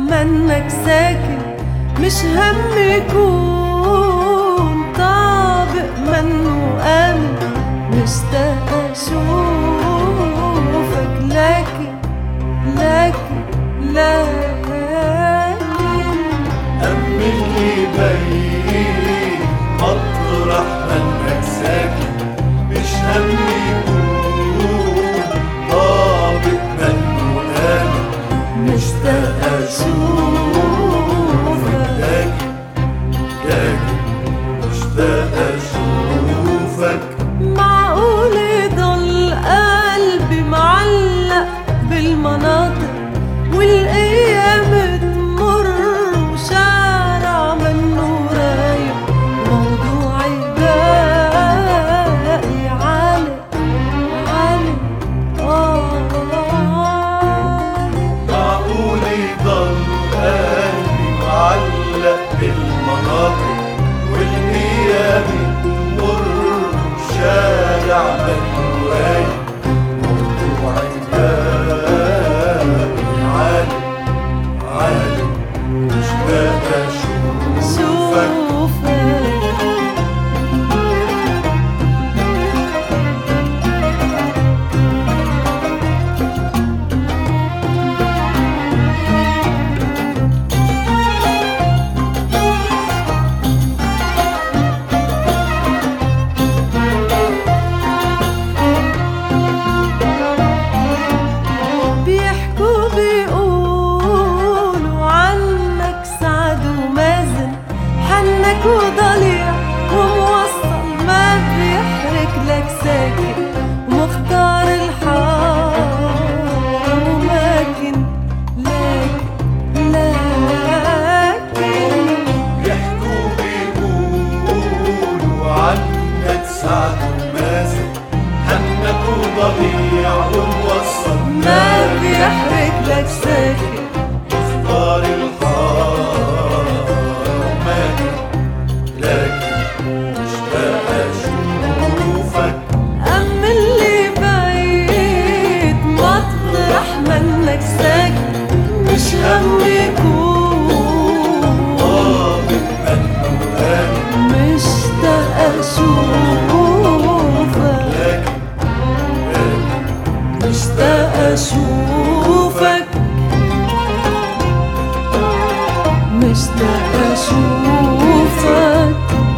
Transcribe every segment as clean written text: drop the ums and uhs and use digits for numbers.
منك ساكن، مش هم يكون طابق منه آمن. مشتاق أشوفك لكن أمني بعيد مطرح منك ساكن، مش هم يكون طابق منه آمن. مشتاق أشوفك لكن مشتاق أشوفك. معقول يضل قلبي معلق بالمناطق والأيام تمر وشارع منه رايق، موضوعي باقي عالق معقول يضل قلبي معلق بالمناطق والأيام تمر شارع منه رايق، موضوعي باقي عالق مشتاق أشوفك. وضليع وموصل ما بيحرك لك ساكن، ومختار الحار وماكن لكن بيحكوا بيقولوا عنك سعد ومازن، حنك وضليع وموصل ما بيحرك لك ساكن، مختار الحار وماكن مشتاق أشوفك. أم اللي بعيد مطرح منك ساكن، مش هم يكون طابق منه آمن. مشتاق أشوفك مشتاق أشوفك مشتاق أشوفك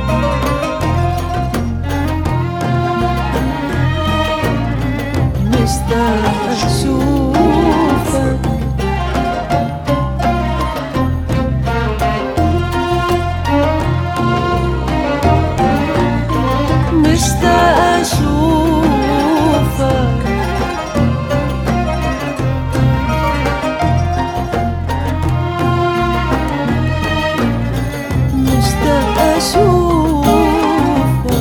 مشتاق أشوفك مشتاق أشوفك مشتاق أشوفك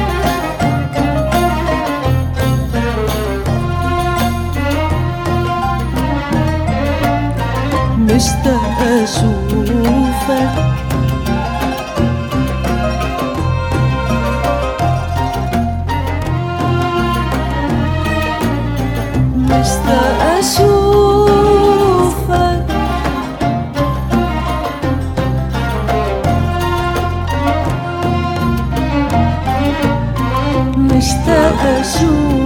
مشتاق أشوفك مشتاق أشوفك مشتاق أشوفك